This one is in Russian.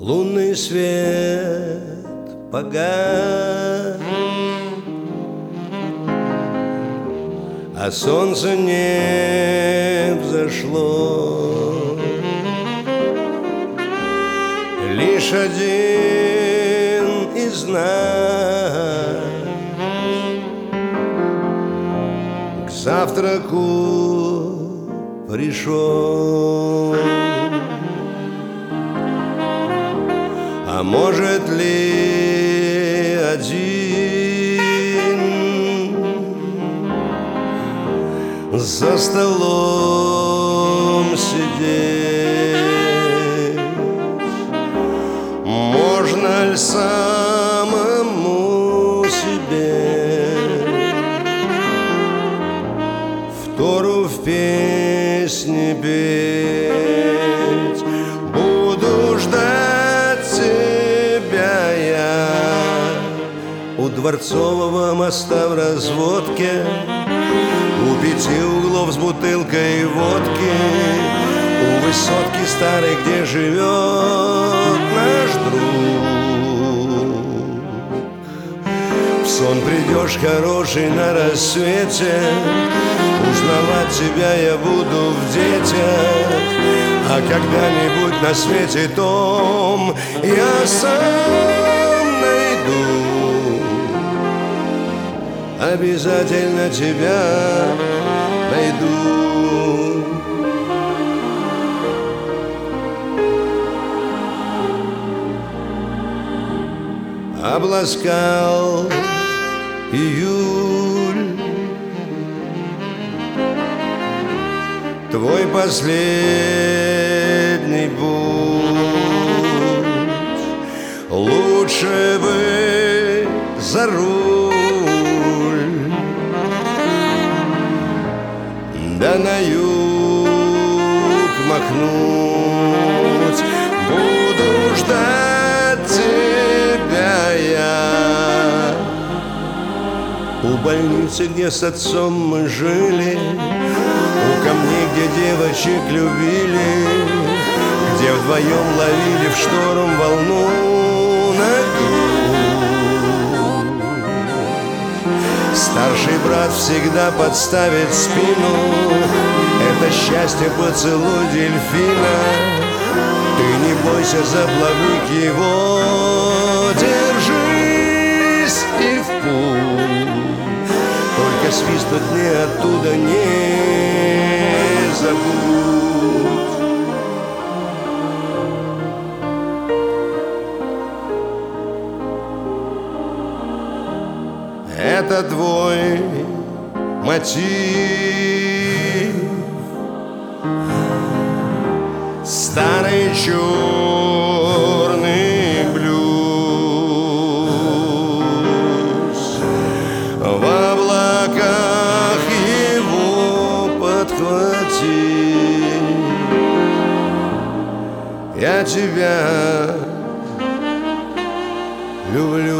Лунный свет погас, а солнце не взошло. Лишь один из нас к завтраку пришел. А может ли один за столом сидеть? Можно ли самому себе втору в песне петь? Буду ждать тебя я у Дворцового моста в разводке, у 5 углов с бутылкой водки, у высотки старой, где живет наш друг. В сон придешь хороший на рассвете, узнавать тебя я буду в детях, а когда-нибудь на свете том я сам найду. Обязательно тебя найду. Обласкал июль твой последний путь. Лучше бы за руль, да на юг махнуть. Буду ждать тебя я у больницы, где с отцом мы жили, у камней, где девочек любили, где вдвоем ловили в шторм волну ногу. Старший брат всегда подставит спину, это счастье поцелуй дельфина. Ты не бойся, заплавник его, держись и в путь. Только свистнуть мне оттуда не забудь. Это твой мотив, старый черный блюз. В облаках его подхвати. Я тебя люблю.